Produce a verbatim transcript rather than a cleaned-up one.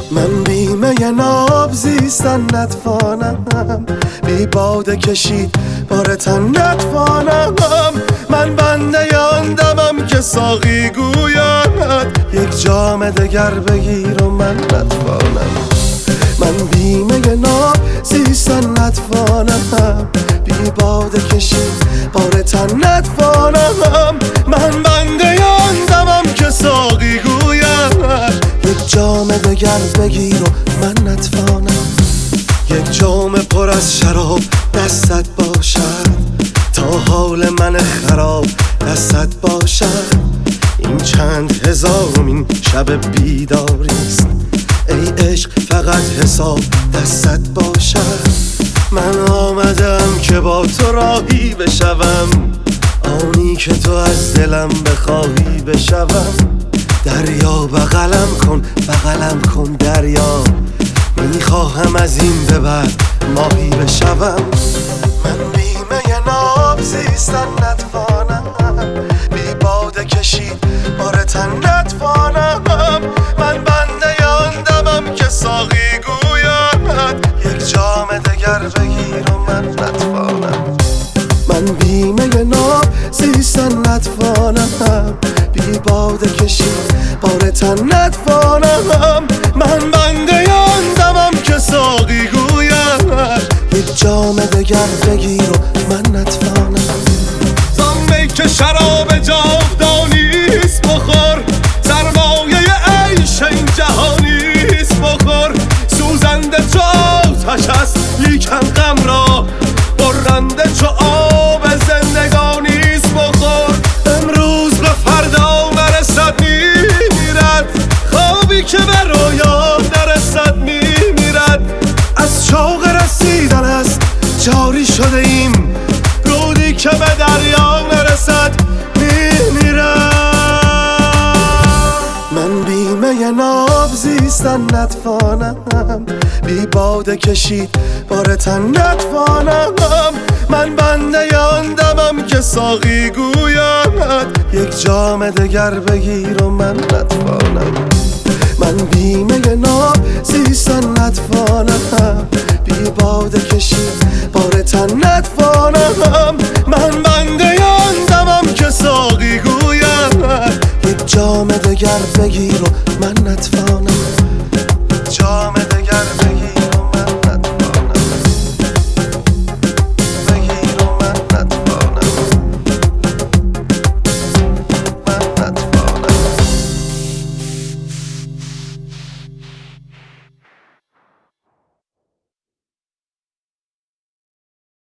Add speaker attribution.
Speaker 1: من بیمه ناب زیستن نتوانم، بی باده کشید بار تن نتوانم. من بنده آن دمم که ساقی گوید یک جام دگر بگیر و من نتوانم. من بیمه ناب زیستن نتوانم، بی باده کشید بار تن نتوانم. من بنده آن دمم که ساقی گوید یک جام دگر بگیر و من نتوانم. یک جام پر از شراب دستت باشد تا حال من خراب دستت باشد. این چند هزارمین شب بیداریست، ای عشق فقط حساب دستت باشد. من آمدم که با تو راهی بشوم، آنی که تو از دلم بخواهی بشوم. دریا بغلم کن بغلم کن دریا، میخواهم از این به بعد ماهی بشوم. من بیمه ناب زیستن نتوانم، بی باده کشید بار تن نتوانم. من بنده آن دمم که ساقی گوید یک جام دگر بگیر و من نتوانم. من بیمه ناب زیستن نتوانم، بی باده کشید بار تن نتوانم. من بنده آن دمم که ساقی گوید یک جام دگر بگیر و من نتوانم.
Speaker 2: زان می که شراب جاودانیست بخور، سرمایه عیش این جهانیست بخور. سوزنده چو آتش است لیکن غم را، برنده چو آب زندگانیست بخور. امروز به فردا نرسد میمیرد، خوابی که به رویا نرسد میمیرد.
Speaker 1: از شوق رسیدن است جاری شده ایم، رودی که به دریا نرسد میمیرد. من بیمه ناب زیستن نتوانم، بی باده کشید بار تن نتوانم. من بنده آن دمم که ساقی گوید یک جام دگر بگیر و من نتوانم. من بیمه ناب زیستن نتوانم، بی باده کشید بار تن نتوانم. من بنده آن دمم که ساقی گوید یک جام دگر بگیر و من نتوانم. جام